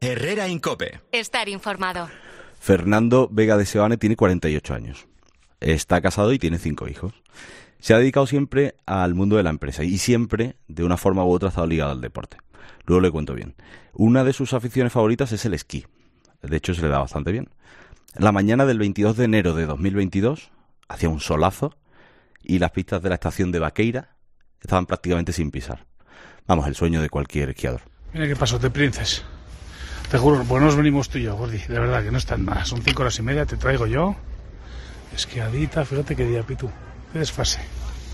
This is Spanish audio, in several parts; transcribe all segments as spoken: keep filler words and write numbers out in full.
Herrera Incope. Estar informado. Fernando Vega de Seoane tiene cuarenta y ocho años. Está casado y tiene cinco hijos. Se ha dedicado siempre al mundo de la empresa y siempre, de una forma u otra, ha estado ligado al deporte. Luego le cuento bien. Una de sus aficiones favoritas es el esquí. De hecho, se le da bastante bien. La mañana del veintidós de enero de dos mil veintidós hacía un solazo y las pistas de la estación de Vaqueira estaban prácticamente sin pisar. Vamos, el sueño de cualquier esquiador. Mira qué pasó, te princes. Te juro, pues nos venimos tú y yo, Gordi. De verdad que no están más. Son cinco horas y media, te traigo yo. Esquiadita, fíjate qué día, Pitu. Qué desfase.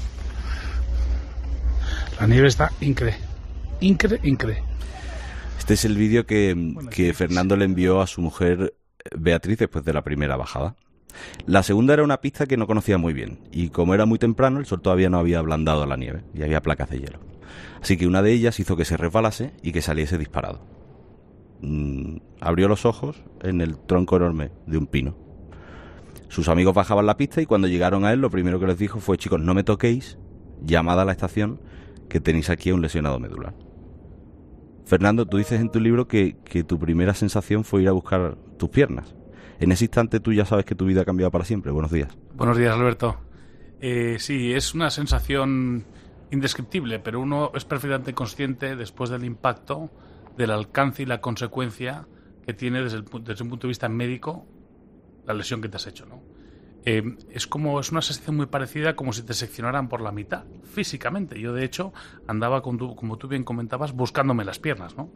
La nieve está incre. Incre, incre. Este es el vídeo que, que Fernando le envió a su mujer Beatriz después de la primera bajada. La segunda era una pista que no conocía muy bien. Y como era muy temprano, el sol todavía no había ablandado la nieve. Y había placas de hielo. Así que una de ellas hizo que se resbalase y que saliese disparado. Mm, abrió los ojos en el tronco enorme de un pino. Sus amigos bajaban la pista y cuando llegaron a él lo primero que les dijo fue: chicos, no me toquéis, llamad a la estación que tenéis aquí a un lesionado medular. Fernando, tú dices en tu libro que, que tu primera sensación fue ir a buscar tus piernas. En ese instante tú ya sabes que tu vida ha cambiado para siempre. Buenos días. Buenos días, Alberto. Eh, sí, es una sensación indescriptible, pero uno es perfectamente consciente después del impacto del alcance y la consecuencia que tiene desde, el, desde un punto de vista médico la lesión que te has hecho, ¿no? Eh, es como es una sensación muy parecida como si te seccionaran por la mitad físicamente. Yo de hecho andaba con tu, como tú bien comentabas, buscándome las piernas, ¿no?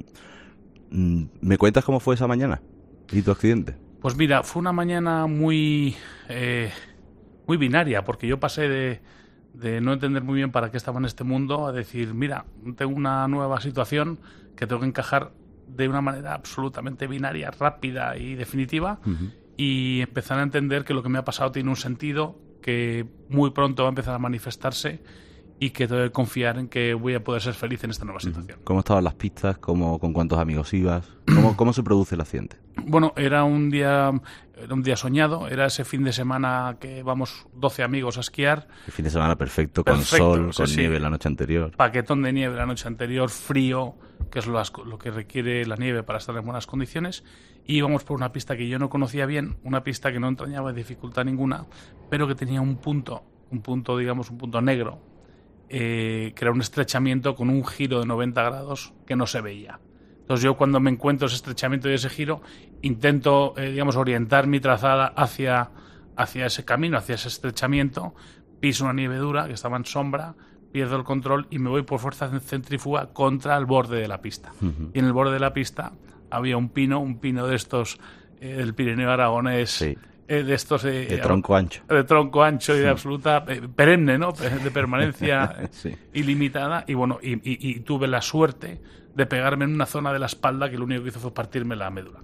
Mm. ¿Me cuentas cómo fue esa mañana y tu accidente? Pues mira, fue una mañana muy eh, muy binaria, porque yo pasé de de no entender muy bien para qué estaba en este mundo a decir, mira, tengo una nueva situación que tengo que encajar de una manera absolutamente binaria, rápida y definitiva. Uh-huh. Y empezar a entender que lo que me ha pasado tiene un sentido, que muy pronto va a empezar a manifestarse y que tengo que confiar en que voy a poder ser feliz en esta nueva situación. ¿Cómo estaban las pistas? ¿Cómo, ¿Con cuántos amigos ibas? ¿Cómo, cómo se produce el accidente? Bueno, era un día era un día soñado, era ese fin de semana que vamos doce amigos a esquiar. El fin de semana perfecto, con perfecto, sol, con sí, nieve la noche anterior. Paquetón de nieve la noche anterior, frío, que es lo, lo que requiere la nieve para estar en buenas condiciones. Y íbamos por una pista que yo no conocía bien, una pista que no entrañaba dificultad ninguna, pero que tenía un punto, un punto, digamos, un punto negro, eh, que era un estrechamiento con un giro de noventa grados que no se veía. Entonces yo cuando me encuentro ese estrechamiento y ese giro, intento, eh, digamos, orientar mi trazada hacia, hacia ese camino, hacia ese estrechamiento, piso una nieve dura que estaba en sombra, pierdo el control y me voy por fuerza centrífuga contra el borde de la pista. Uh-huh. Y en el borde de la pista había un pino, un pino de estos eh, del Pirineo aragonés, sí. eh, de estos... Eh, de tronco ancho. De tronco ancho y de absoluta... Eh, perenne, ¿no? De permanencia sí. ilimitada. Y bueno, y, y, y tuve la suerte de pegarme en una zona de la espalda que lo único que hizo fue partirme la médula.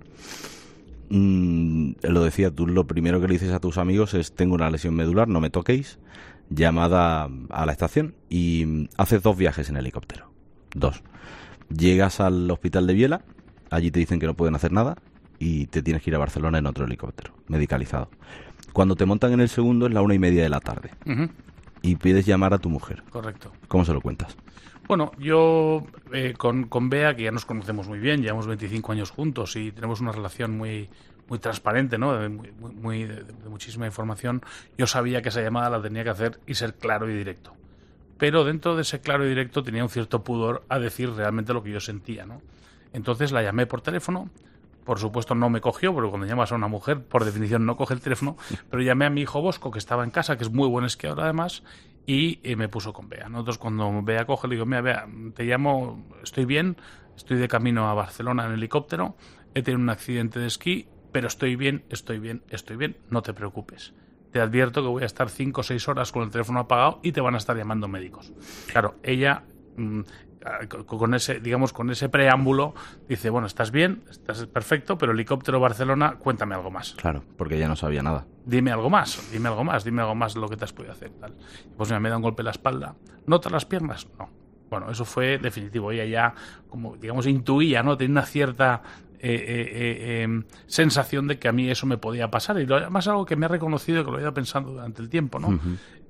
Mm, lo decía tú, lo primero que le dices a tus amigos es: tengo una lesión medular, no me toquéis, llamada a la estación. Y haces dos viajes en helicóptero. Dos. Llegas al hospital de Biela, allí te dicen que no pueden hacer nada y te tienes que ir a Barcelona en otro helicóptero, medicalizado. Cuando te montan en el segundo es la una y media de la tarde. Uh-huh. Y pides llamar a tu mujer. Correcto. ¿Cómo se lo cuentas? Bueno, yo eh, con, con Bea, que ya nos conocemos muy bien, llevamos veinticinco años juntos y tenemos una relación muy muy transparente, ¿no? De, muy, muy, de, de muchísima información. Yo sabía que esa llamada la tenía que hacer y ser claro y directo. Pero dentro de ese claro y directo tenía un cierto pudor a decir realmente lo que yo sentía, ¿no? Entonces la llamé por teléfono. Por supuesto no me cogió, porque cuando llamas a una mujer, por definición no coge el teléfono, pero llamé a mi hijo Bosco, que estaba en casa, que es muy buen esquiador además, y eh, me puso con Bea. Nosotros cuando Bea coge, le digo: mira, Bea, te llamo, estoy bien, estoy de camino a Barcelona en helicóptero, he tenido un accidente de esquí, pero estoy bien, estoy bien, estoy bien, no te preocupes. Te advierto que voy a estar cinco o seis horas con el teléfono apagado y te van a estar llamando médicos. Claro, ella... Mmm, con ese, digamos, con ese preámbulo dice: bueno, estás bien, estás perfecto, pero helicóptero Barcelona, cuéntame algo más. Claro, porque ella no sabía nada. Dime algo más, dime algo más, dime algo más de lo que te has podido hacer, tal. Pues mira, me da un golpe en la espalda. ¿Notas las piernas? No. Bueno, eso fue definitivo. Ella ya, como digamos, intuía, ¿no? Tenía una cierta eh, eh, eh, sensación de que a mí eso me podía pasar. Y además algo que me ha reconocido, que lo he ido pensando durante el tiempo, ¿no? Uh-huh.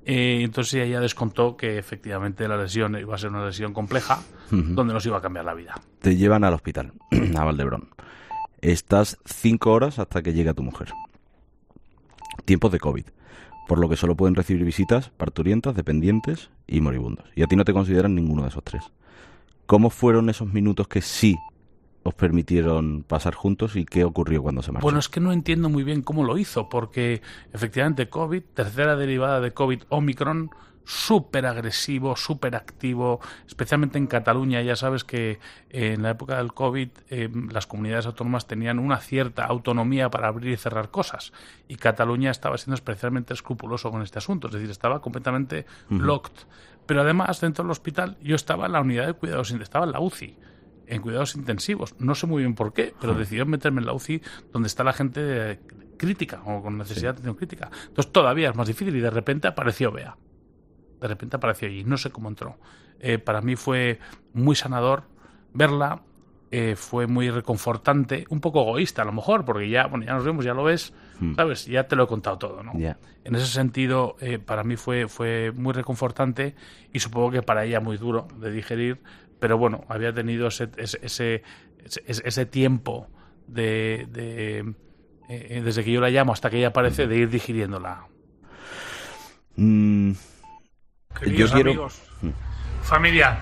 Eh, entonces ella descontó que efectivamente la lesión iba a ser una lesión compleja, uh-huh. donde nos iba a cambiar la vida. Te llevan al hospital, a Valdebrón. Estás cinco horas hasta que llega tu mujer. Tiempos de COVID, por lo que solo pueden recibir visitas parturientas, dependientes y moribundos. Y a ti no te consideran ninguno de esos tres. ¿Cómo fueron esos minutos que sí os permitieron pasar juntos y qué ocurrió cuando se marchó? Bueno, es que no entiendo muy bien cómo lo hizo, porque efectivamente COVID, tercera derivada de COVID, Omicron, súper agresivo, súper activo, especialmente en Cataluña. Ya sabes que eh, en la época del COVID eh, las comunidades autónomas tenían una cierta autonomía para abrir y cerrar cosas, y Cataluña estaba siendo especialmente escrupuloso con este asunto, es decir, estaba completamente uh-huh. locked. Pero además, dentro del hospital, yo estaba en la unidad de cuidados, estaba en la U C I, en cuidados intensivos. No sé muy bien por qué, pero decidieron meterme en la U C I, donde está la gente crítica o con necesidad sí. de atención crítica. Entonces todavía es más difícil, y de repente apareció Bea. De repente apareció allí, no sé cómo entró. Eh, para mí fue muy sanador verla, eh, fue muy reconfortante, un poco egoísta a lo mejor, porque ya, bueno, ya nos vemos, ya lo ves, hmm. ¿sabes? Ya te lo he contado todo, ¿no? Yeah. En ese sentido, eh, para mí fue, fue muy reconfortante, y supongo que para ella muy duro de digerir, pero bueno, había tenido ese, ese, ese, ese, ese tiempo de, de eh, desde que yo la llamo hasta que ella aparece, de ir digiriéndola. Mm. Queridos yo quiero... amigos, familia,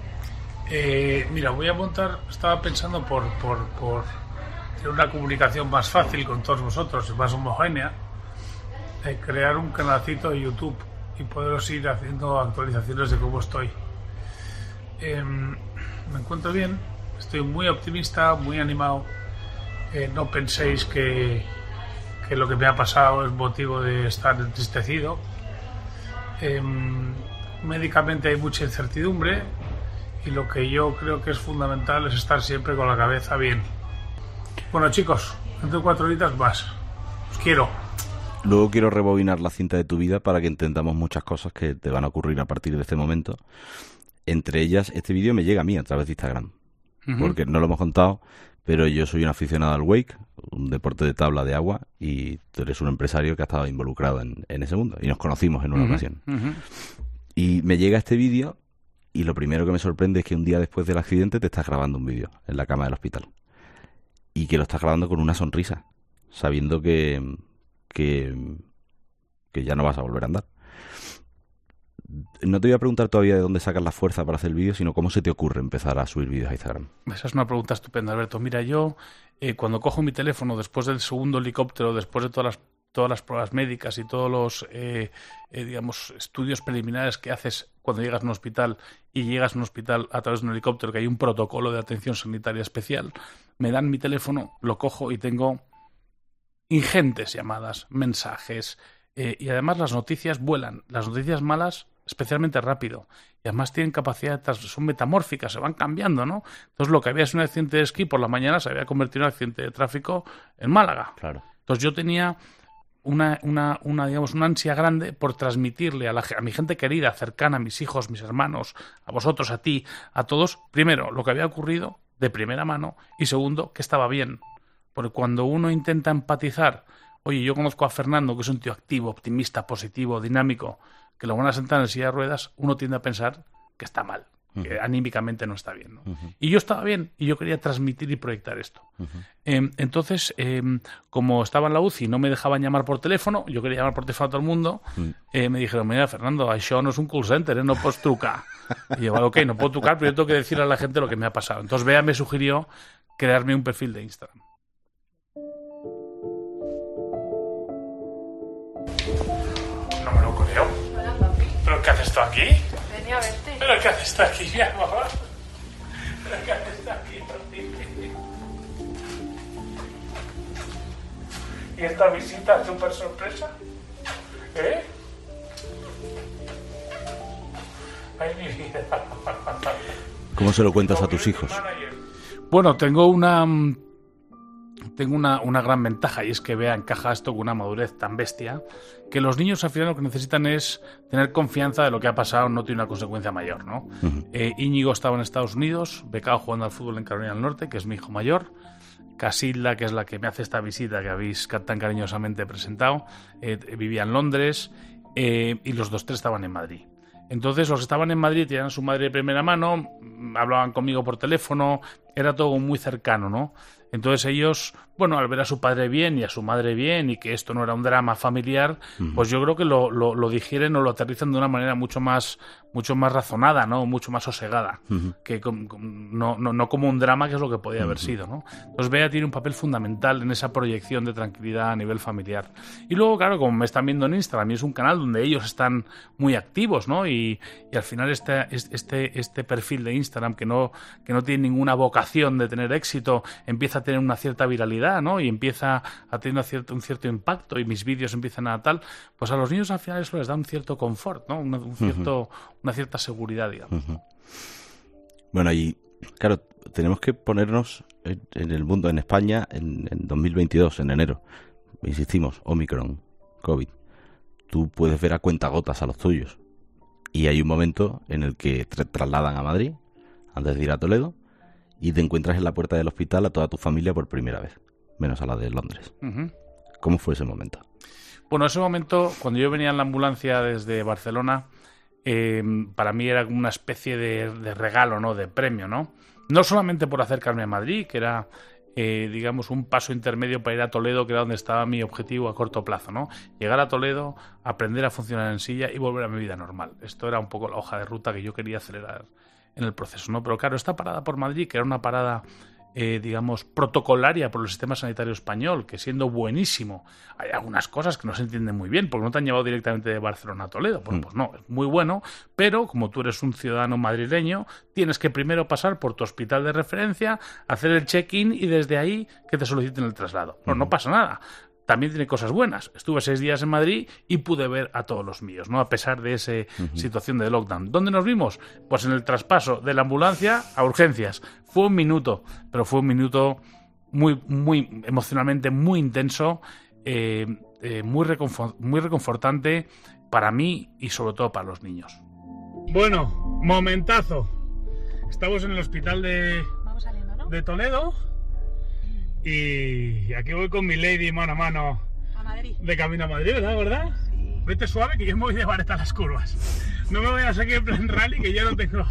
eh, mira, voy a montar, estaba pensando por, por, por tener una comunicación más fácil con todos vosotros, más homogénea, eh, crear un canalcito de YouTube y poderos ir haciendo actualizaciones de cómo estoy. Eh, me encuentro bien, estoy muy optimista, muy animado. Eh, no penséis que, que lo que me ha pasado es motivo de estar entristecido. Eh, médicamente hay mucha incertidumbre, y lo que yo creo que es fundamental es estar siempre con la cabeza bien. Bueno, chicos, dentro de cuatro horitas más. Os quiero. Luego quiero rebobinar la cinta de tu vida para que entendamos muchas cosas que te van a ocurrir a partir de este momento. Entre ellas, este vídeo me llega a mí a través de Instagram, uh-huh. porque no lo hemos contado, pero yo soy un aficionado al wake, un deporte de tabla de agua, y tú eres un empresario que ha estado involucrado en, en ese mundo, y nos conocimos en una uh-huh. ocasión. Uh-huh. Y me llega este vídeo, y lo primero que me sorprende es que un día después del accidente te estás grabando un vídeo en la cama del hospital, y que lo estás grabando con una sonrisa, sabiendo que, que, que ya no vas a volver a andar. No te voy a preguntar todavía de dónde sacas la fuerza para hacer el vídeo, sino cómo se te ocurre empezar a subir vídeos a Instagram. Esa es una pregunta estupenda, Alberto. Mira, yo eh, cuando cojo mi teléfono después del segundo helicóptero, después de todas las, todas las pruebas médicas y todos los eh, eh, digamos, estudios preliminares que haces cuando llegas a un hospital, y llegas a un hospital a través de un helicóptero, que hay un protocolo de atención sanitaria especial, me dan mi teléfono, lo cojo y tengo ingentes llamadas, mensajes, eh, y además las noticias vuelan. Las noticias malas especialmente rápido, y además tienen capacidad de, son metamórficas, se van cambiando, ¿no? Entonces lo que había sido un accidente de esquí por la mañana se había convertido en un accidente de tráfico en Málaga. Claro. Entonces yo tenía una, una, una digamos, una ansia grande por transmitirle a, la, a mi gente querida, cercana, a mis hijos, mis hermanos, a vosotros, a ti, a todos, primero, lo que había ocurrido de primera mano, y segundo, que estaba bien. Porque cuando uno intenta empatizar, oye, yo conozco a Fernando, que es un tío activo, optimista, positivo, dinámico, que lo van a sentar en silla de ruedas, uno tiende a pensar que está mal, uh-huh. que anímicamente no está bien, ¿no? Uh-huh. Y yo estaba bien, y yo quería transmitir y proyectar esto. Uh-huh. Eh, entonces, eh, como estaba en la U C I y no me dejaban llamar por teléfono, yo quería llamar por teléfono a todo el mundo, uh-huh. eh, me dijeron, mira, Fernando, això no es un call center, ¿eh? No puedes trucar. Y yo, vale, ok, no puedo trucar, pero yo tengo que decirle a la gente lo que me ha pasado. Entonces, Bea me sugirió crearme un perfil de Instagram. No me lo creo. ¿Pero qué haces tú aquí? Venía a verte. ¿Pero qué haces tú aquí, mi amor? ¿Pero qué haces tú aquí? ¿Y esta visita es súper sorpresa? ¿Eh? Ay, mi vida. ¿Cómo se lo cuentas a tus hijos? Bueno, tengo una... Tengo una, una gran ventaja, y es que Bea encaja esto con una madurez tan bestia que los niños al final lo que necesitan es tener confianza de lo que ha pasado, no tiene una consecuencia mayor, ¿no? Uh-huh. Eh, Íñigo estaba en Estados Unidos, becado jugando al fútbol en Carolina del Norte, que es mi hijo mayor. Casilda, que es la que me hace esta visita que habéis tan cariñosamente presentado, eh, vivía en Londres. eh, y los dos tres estaban en Madrid. Entonces los que estaban en Madrid tenían a su madre de primera mano, hablaban conmigo por teléfono, era todo muy cercano, ¿no? Entonces ellos, bueno, al ver a su padre bien y a su madre bien y que esto no era un drama familiar, uh-huh. pues yo creo que lo, lo, lo digieren o lo aterrizan de una manera mucho más, mucho más razonada, ¿no? Mucho más sosegada, uh-huh. que com, com, no, no, no como un drama que es lo que podía uh-huh. haber sido, ¿no? Entonces Bea tiene un papel fundamental en esa proyección de tranquilidad a nivel familiar. Y luego, claro, como me están viendo en Instagram, es un canal donde ellos están muy activos, ¿no? Y, y al final este, este, este perfil de Instagram que no, que no tiene ninguna vocación de tener éxito, empieza a tener una cierta viralidad, ¿no? Y empieza a tener una cierta, un cierto impacto y mis vídeos empiezan a tal, pues a los niños al final eso les da un cierto confort, ¿no? Un, un cierto, uh-huh. una cierta seguridad, digamos. Uh-huh. Bueno, y claro, tenemos que ponernos en, en el mundo, en España, en, en dos mil veintidós, en enero. Insistimos, Omicron, COVID. Tú puedes ver a cuentagotas a los tuyos. Y hay un momento en el que te trasladan a Madrid, antes de ir a Toledo, y te encuentras en la puerta del hospital a toda tu familia por primera vez, menos a la de Londres. Uh-huh. ¿Cómo fue ese momento? Bueno, ese momento, cuando yo venía en la ambulancia desde Barcelona, eh, para mí era una especie de, de regalo, ¿no? De premio, ¿no? No solamente por acercarme a Madrid, que era, eh, digamos, un paso intermedio para ir a Toledo, que era donde estaba mi objetivo a corto plazo, ¿no? Llegar a Toledo, aprender a funcionar en silla y volver a mi vida normal. Esto era un poco la hoja de ruta que yo quería acelerar en el proceso, ¿no? Pero claro, esta parada por Madrid, que era una parada, eh, digamos, protocolaria por el sistema sanitario español, que siendo buenísimo, hay algunas cosas que no se entienden muy bien, porque no te han llevado directamente de Barcelona a Toledo. Bueno, pues no, es muy bueno, pero como tú eres un ciudadano madrileño, tienes que primero pasar por tu hospital de referencia, hacer el check-in y desde ahí que te soliciten el traslado. Pero no pasa nada. También tiene cosas buenas. Estuve seis días en Madrid y pude ver a todos los míos, ¿no? A pesar de esa uh-huh. situación de lockdown. ¿Dónde nos vimos? Pues en el traspaso de la ambulancia a urgencias. Fue un minuto, pero fue un minuto muy, muy emocionalmente muy intenso, eh, eh, muy, reconfort- muy reconfortante para mí y sobre todo para los niños. Bueno, momentazo. Estamos en el hospital de, Vamos saliendo, ¿no? de Toledo. Y aquí voy con mi lady mano a mano a Madrid. De camino a Madrid, ¿verdad? ¿verdad? Sí. Vete suave que yo me voy de vareta a las curvas. No me voy a seguir en plan rally que ya no tengo.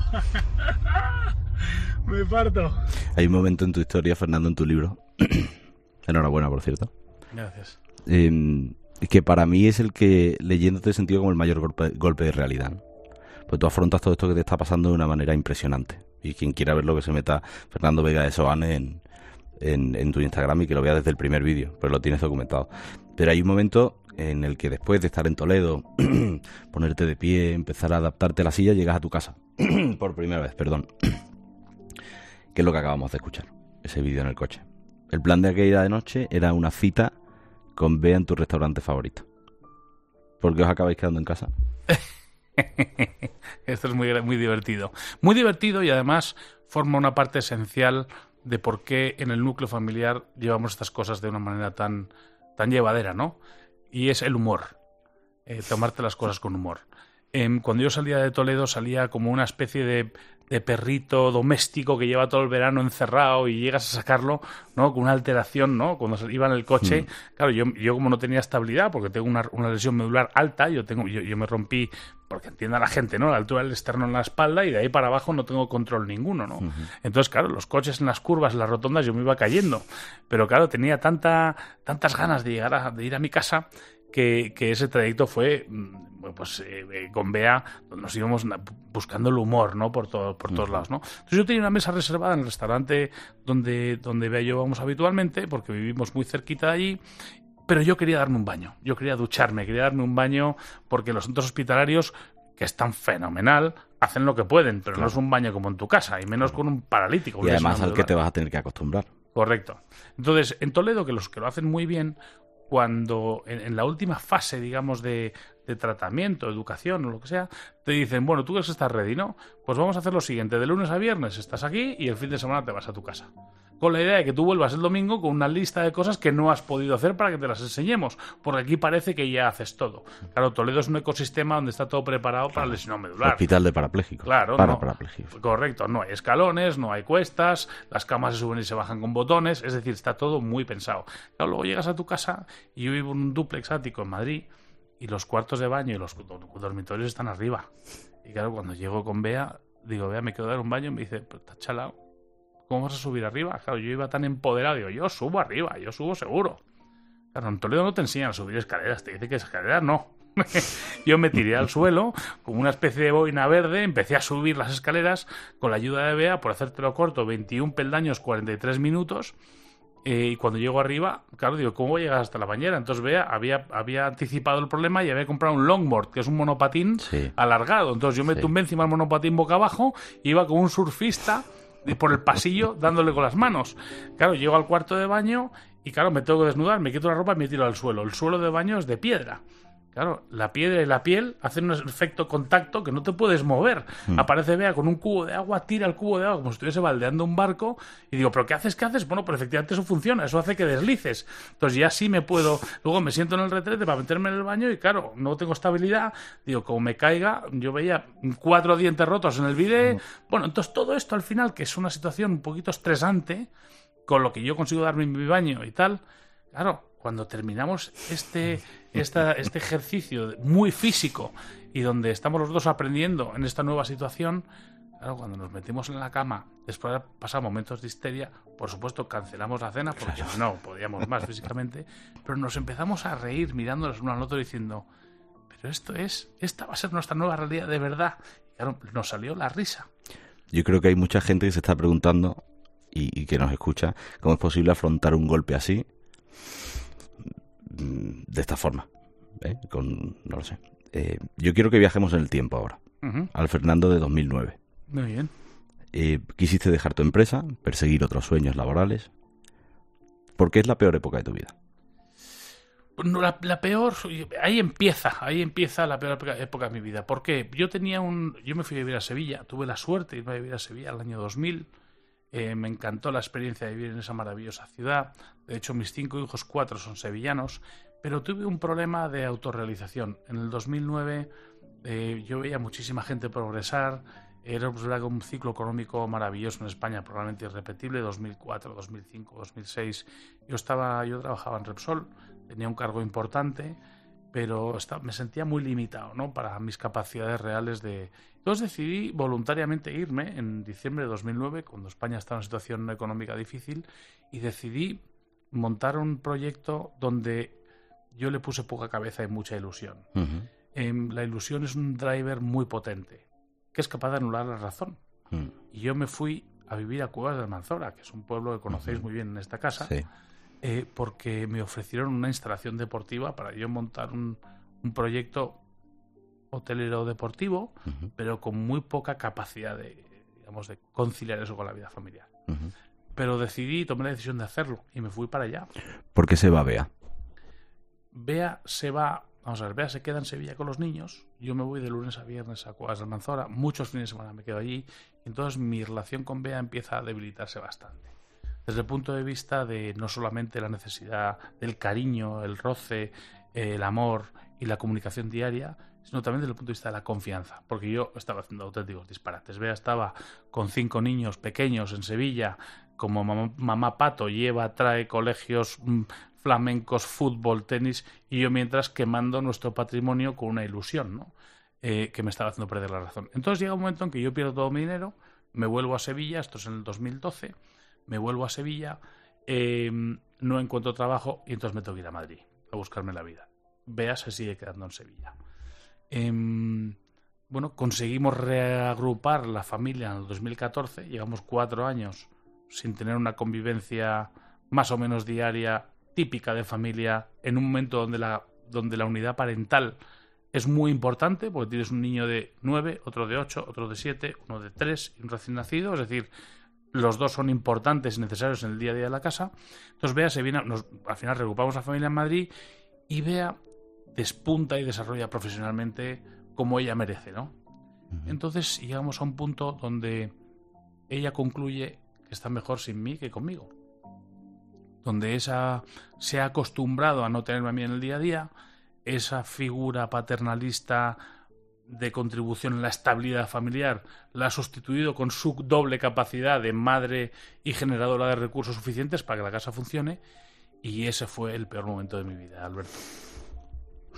Me parto. Hay un momento en tu historia, Fernando, en tu libro. Enhorabuena, por cierto. Gracias. Eh, que para mí es el que, leyéndote, he sentido como el mayor golpe, golpe de realidad, ¿no? Pues tú afrontas todo esto que te está pasando de una manera impresionante. Y quien quiera verlo, que se meta Fernando Vega de Soane en... En, en tu Instagram y que lo veas desde el primer vídeo, pues lo tienes documentado. Pero hay un momento en el que después de estar en Toledo, ponerte de pie, empezar a adaptarte a la silla, llegas a tu casa. Por primera vez, perdón. Que es lo que acabamos de escuchar, ese vídeo en el coche. El plan de aquella de noche era una cita con Bea en tu restaurante favorito. ¿Por qué os acabáis quedando en casa? Esto es muy, muy divertido. Muy divertido y además forma una parte esencial de por qué en el núcleo familiar llevamos estas cosas de una manera tan, tan llevadera, ¿no? Y es el humor, eh, tomarte las cosas con humor. Eh, cuando yo salía de Toledo salía como una especie de, de perrito doméstico que lleva todo el verano encerrado y llegas a sacarlo, ¿no? Con una alteración, ¿no? Cuando iba en el coche, mm. claro, yo, yo como no tenía estabilidad, porque tengo una, una lesión medular alta, yo tengo yo, yo me rompí, porque entienda la gente, ¿no? La altura del externo en la espalda y de ahí para abajo no tengo control ninguno, ¿no? Uh-huh. Entonces, claro, los coches en las curvas, en las rotondas, yo me iba cayendo. Pero claro, tenía tanta, tantas ganas de llegar a, de ir a mi casa que, que ese trayecto fue, pues, eh, con Bea, nos íbamos buscando el humor, ¿no? Por, todo, por todos uh-huh. lados, ¿no? Entonces yo tenía una mesa reservada en el restaurante donde, donde Bea y yo vamos habitualmente, porque vivimos muy cerquita de allí. Pero yo quería darme un baño, yo quería ducharme, quería darme un baño porque los centros hospitalarios, que están fenomenal, hacen lo que pueden, pero claro. no es un baño como en tu casa, y menos con un paralítico. Y además al que te vas a tener que acostumbrar. Correcto. Entonces, en Toledo, que los que lo hacen muy bien, cuando en, en la última fase, digamos, de, de tratamiento, educación o lo que sea, te dicen, bueno, tú crees que estás ready, ¿no? Pues vamos a hacer lo siguiente, de lunes a viernes estás aquí y el fin de semana te vas a tu casa. Con la idea de que tú vuelvas el domingo con una lista de cosas que no has podido hacer para que te las enseñemos, porque aquí parece que ya haces todo. Claro, Toledo es un ecosistema donde está todo preparado para el lesión medular. Hospital de parapléjicos. Claro, para no, parapléjicos. Correcto, no hay escalones, no hay cuestas, las camas se suben y se bajan con botones, es decir, está todo muy pensado. Claro, luego llegas a tu casa y yo vivo en un dúplex ático en Madrid y los cuartos de baño y los dormitorios están arriba. Y claro, cuando llego con Bea, digo, Bea, me quiero dar un baño, y me dice, pero estás chalado, ¿cómo vas a subir arriba? Claro, yo iba tan empoderado, digo, yo subo arriba, yo subo seguro. Claro, en Toledo no te enseñan a subir escaleras, te dice que escaleras no. Yo me tiré al suelo, como una especie de boina verde, empecé a subir las escaleras con la ayuda de Bea, por hacértelo corto, veintiún peldaños, cuarenta y tres minutos. Eh, y cuando llego arriba, claro, digo, ¿cómo voy a llegar hasta la bañera? Entonces Bea había, había anticipado el problema y había comprado un longboard, que es un monopatín sí. alargado. Entonces yo me sí. tumbé encima del monopatín boca abajo, iba como un surfista por el pasillo dándole con las manos. Claro, llego al cuarto de baño y claro, me tengo que desnudar, me quito la ropa y me tiro al suelo. El suelo de baño es de piedra. Claro, la piedra y la piel hacen un efecto contacto que no te puedes mover. Mm. Aparece Bea con un cubo de agua, tira el cubo de agua como si estuviese baldeando un barco y digo, ¿pero qué haces? ¿Qué haces? Bueno, pero efectivamente eso funciona, eso hace que deslices. Entonces ya sí me puedo... Luego me siento en el retrete para meterme en el baño y claro, no tengo estabilidad. Digo, como me caiga, yo veía cuatro dientes rotos en el bidet. Mm. Bueno, entonces todo esto al final, que es una situación un poquito estresante, con lo que yo consigo darme en mi baño y tal, claro... Cuando terminamos este, esta, este ejercicio muy físico y donde estamos los dos aprendiendo en esta nueva situación, claro, cuando nos metimos en la cama, después de haber pasado momentos de histeria, por supuesto cancelamos la cena porque claro. no podíamos más físicamente, pero nos empezamos a reír mirándonos uno al otro diciendo, pero esto es, esta va a ser nuestra nueva realidad de verdad. Y claro, nos salió la risa. Yo creo que hay mucha gente que se está preguntando y, y que nos escucha, ¿cómo es posible afrontar un golpe así? De esta forma, ¿eh? Con, no lo sé. Eh, yo quiero que viajemos en el tiempo ahora, uh-huh. al Fernando de dos mil nueve. Muy bien. Eh, quisiste dejar tu empresa, perseguir otros sueños laborales. ¿Por qué es la peor época de tu vida? No, la, la peor, ahí empieza, ahí empieza la peor época de mi vida. Porque yo tenía un, yo me fui a vivir a Sevilla, tuve la suerte de irme a vivir a Sevilla el año dos mil. Eh, me encantó la experiencia de vivir en esa maravillosa ciudad. De hecho, mis cinco hijos, cuatro son sevillanos. Pero tuve un problema de autorrealización. En el dos mil nueve eh, yo veía muchísima gente progresar. Era un ciclo económico maravilloso en España, probablemente irrepetible. dos mil cuatro, dos mil cinco, dos mil seis. Yo, estaba, yo trabajaba en Repsol, tenía un cargo importante, pero estaba, me sentía muy limitado, ¿no?, para mis capacidades reales de... Entonces decidí voluntariamente irme en diciembre de dos mil nueve, cuando España estaba en una situación económica difícil, y decidí montar un proyecto donde yo le puse poca cabeza y mucha ilusión. Uh-huh. Eh, la ilusión es un driver muy potente, que es capaz de anular la razón. Uh-huh. Y yo me fui a vivir a Cuevas de Almanzora, que es un pueblo que conocéis uh-huh. muy bien en esta casa, sí. eh, porque me ofrecieron una instalación deportiva para yo montar un, un proyecto hotelero deportivo, uh-huh. pero con muy poca capacidad de, digamos, de conciliar eso con la vida familiar. Uh-huh. Pero decidí, tomé la decisión de hacerlo y me fui para allá. ¿Por qué se va Bea? Bea se va, vamos a ver, Bea se queda en Sevilla con los niños. Yo me voy de lunes a viernes a Cuevas de Almanzora. Muchos fines de semana me quedo allí. Y entonces mi relación con Bea empieza a debilitarse bastante. Desde el punto de vista de no solamente la necesidad del cariño, el roce, el amor y la comunicación diaria, sino también desde el punto de vista de la confianza, porque yo estaba haciendo auténticos disparates. Bea estaba con cinco niños pequeños en Sevilla, como mamá, mamá pato, lleva, trae colegios mmm, flamencos, fútbol, tenis, y yo mientras quemando nuestro patrimonio con una ilusión, ¿no?, eh, que me estaba haciendo perder la razón. Entonces llega un momento en que yo pierdo todo mi dinero, me vuelvo a Sevilla, esto es en el dos mil doce, me vuelvo a Sevilla, eh, no encuentro trabajo y entonces me tengo que ir a Madrid a buscarme la vida. Bea se sigue quedando en Sevilla. Eh, bueno, conseguimos reagrupar la familia en el dos mil catorce, llevamos cuatro años sin tener una convivencia más o menos diaria, típica de familia, en un momento donde la, donde la unidad parental es muy importante, porque tienes un niño de nueve, otro de ocho, otro de siete, uno de tres y un recién nacido, es decir, los dos son importantes y necesarios en el día a día de la casa. Entonces Bea se viene, nos, al final reagrupamos la familia en Madrid y Bea despunta y desarrolla profesionalmente como ella merece, ¿no? Uh-huh. Entonces llegamos a un punto donde ella concluye que está mejor sin mí que conmigo, donde esa se ha acostumbrado a no tenerme a mí en el día a día, esa figura paternalista de contribución en la estabilidad familiar la ha sustituido con su doble capacidad de madre y generadora de recursos suficientes para que la casa funcione, y ese fue el peor momento de mi vida, Alberto.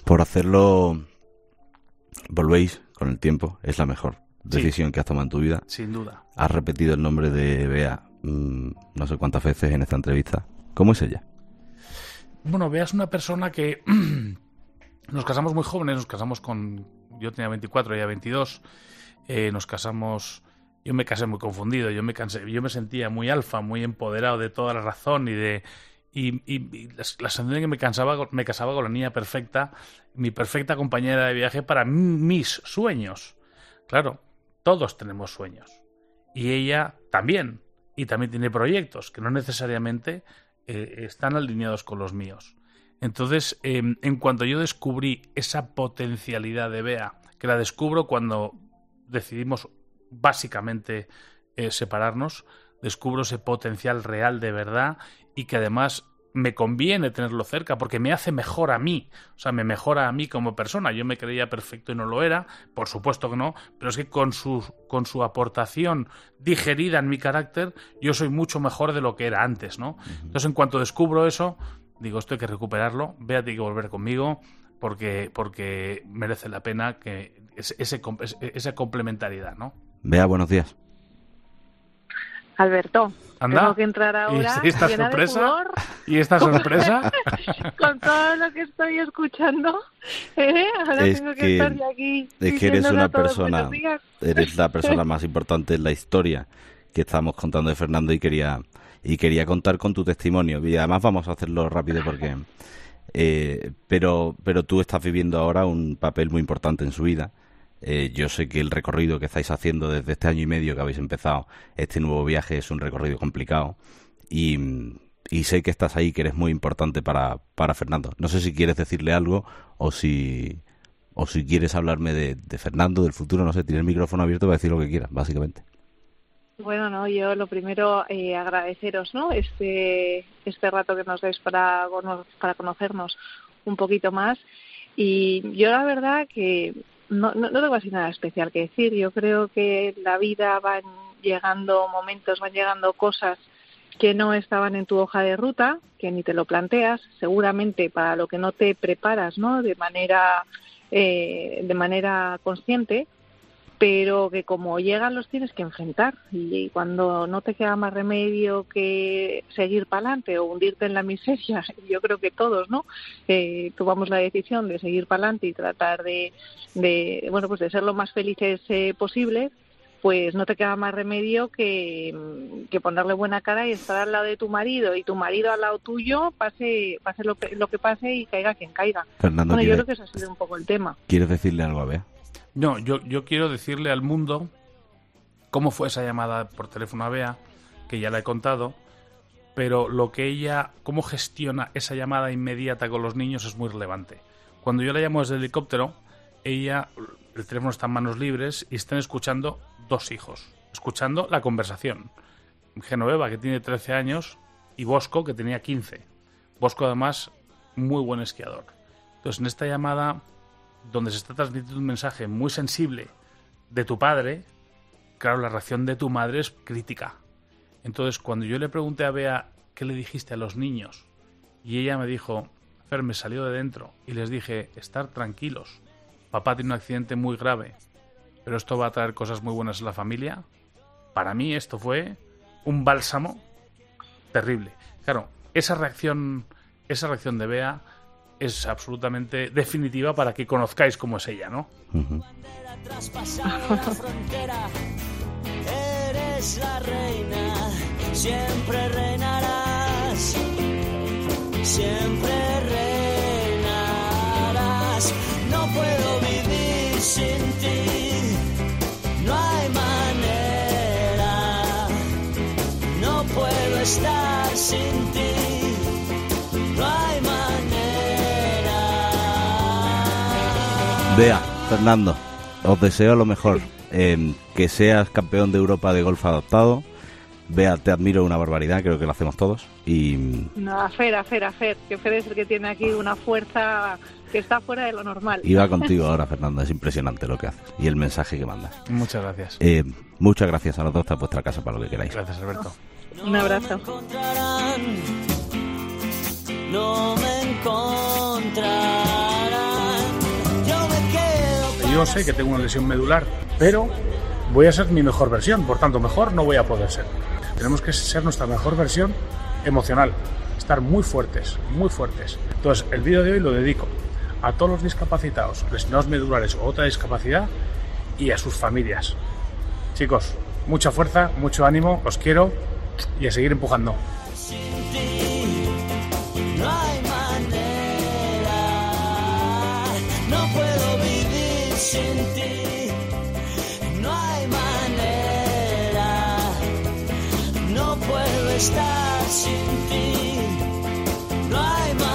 Por hacerlo, volvéis con el tiempo, es la mejor decisión sí. que has tomado en tu vida. Sin duda. Has repetido el nombre de Bea mmm, no sé cuántas veces en esta entrevista. ¿Cómo es ella? Bueno, Bea es una persona que nos casamos muy jóvenes, nos casamos con... Yo tenía veinticuatro, ella veintidós. Eh, nos casamos... Yo me casé muy confundido, yo me cansé, yo me sentía muy alfa, muy empoderado de toda la razón y de... Y, y, y la, la sensación de que me, cansaba, me casaba con la niña perfecta, mi perfecta compañera de viaje para mis sueños. Claro, todos tenemos sueños. Y ella también. Y también tiene proyectos que no necesariamente eh, están alineados con los míos. Entonces, eh, en cuanto yo descubrí esa potencialidad de Bea, que la descubro cuando decidimos básicamente eh, separarnos, descubro ese potencial real de verdad y que además me conviene tenerlo cerca porque me hace mejor a mí, o sea, me mejora a mí como persona. Yo me creía perfecto y no lo era, por supuesto que no, pero es que con su, con su aportación digerida en mi carácter, yo soy mucho mejor de lo que era antes, ¿no? Entonces, en cuanto descubro eso, digo, esto hay que recuperarlo, Bea tiene que volver conmigo porque, porque merece la pena que ese, ese, esa complementariedad, ¿no? Bea, buenos días. Alberto, ¿Anda? Tengo que entrar ahora ¿Y esta llena sorpresa? de pudor, ¿Y esta sorpresa? con todo lo que estoy escuchando. ¿eh? Ahora es tengo que, que, estar de aquí es que eres una persona, días. eres la persona más importante en la historia que estamos contando de Fernando y quería y quería contar con tu testimonio. Y además vamos a hacerlo rápido porque, eh, pero pero tú estás viviendo ahora un papel muy importante en su vida. Eh, yo sé que el recorrido que estáis haciendo desde este año y medio que habéis empezado, este nuevo viaje, es un recorrido complicado y, y sé que estás ahí, que eres muy importante para, para Fernando. No sé si quieres decirle algo o si o si quieres hablarme de, de Fernando, del futuro, no sé, tienes el micrófono abierto para decir lo que quieras, básicamente. Bueno, no, yo lo primero eh, agradeceros, ¿no? Este este rato que nos dais para para conocernos un poquito más y yo la verdad que No, no, no tengo así nada especial que decir. Yo creo que en la vida van llegando momentos, van llegando cosas que no estaban en tu hoja de ruta, que ni te lo planteas, seguramente para lo que no te preparas, ¿no? De manera, eh, de manera consciente, pero que como llegan los tienes que enfrentar y cuando no te queda más remedio que seguir para adelante o hundirte en la miseria, yo creo que todos, ¿no? Eh, tomamos la decisión de seguir para adelante y tratar de, de, bueno, pues de ser lo más felices eh, posible, pues no te queda más remedio que, que ponerle buena cara y estar al lado de tu marido y tu marido al lado tuyo, pase pase lo que, lo que pase y caiga quien caiga. Fernando, bueno, yo creo que ese ha sido un poco el tema. ¿Quieres decirle algo a Bea? No, yo, yo quiero decirle al mundo cómo fue esa llamada por teléfono a Bea, que ya la he contado, pero lo que ella, cómo gestiona esa llamada inmediata con los niños es muy relevante. Cuando yo la llamo desde el helicóptero, ella, el teléfono está en manos libres y están escuchando dos hijos, escuchando la conversación. Genoveva, que tiene trece años, y Bosco, que tenía quince. Bosco, además, muy buen esquiador. Entonces, en esta llamada, donde se está transmitiendo un mensaje muy sensible de tu padre, claro, la reacción de tu madre es crítica. Entonces, cuando yo le pregunté a Bea qué le dijiste a los niños, y ella me dijo, Fer, me salió de dentro, y les dije, estar tranquilos, papá tiene un accidente muy grave, pero esto va a traer cosas muy buenas a la familia. Para mí esto fue un bálsamo terrible. Claro, esa reacción, esa reacción de Bea es absolutamente definitiva para que conozcáis cómo es ella, ¿no? Uh-huh. Eres la reina, siempre reinarás, siempre reinarás. No puedo vivir sin ti, no hay manera. No puedo estar sin ti, no hay manera. Bea, Fernando, os deseo lo mejor, eh, que seas campeón de Europa de golf adaptado. Bea, te admiro una barbaridad, creo que lo hacemos todos. Y no, a Fer, a Fer, a Fer, que Fer es el que tiene aquí una fuerza que está fuera de lo normal. Iba contigo ahora, Fernando, es impresionante lo que haces y el mensaje que mandas. Muchas gracias. Eh, muchas gracias a los dos, está en vuestra casa para lo que queráis. Gracias, Alberto. Un abrazo. No me encontrarán. yo sé que tengo una lesión medular, pero voy a ser mi mejor versión, por tanto, mejor no voy a poder ser. Tenemos que ser nuestra mejor versión emocional, estar muy fuertes, muy fuertes. Entonces, el vídeo de hoy lo dedico a todos los discapacitados, lesionados medulares o otra discapacidad y a sus familias. Chicos, mucha fuerza, mucho ánimo, os quiero y a seguir empujando. Sin ti no hay manera, no puedo vivir sin ti, no hay manera, no puedo estar sin ti, no hay manera.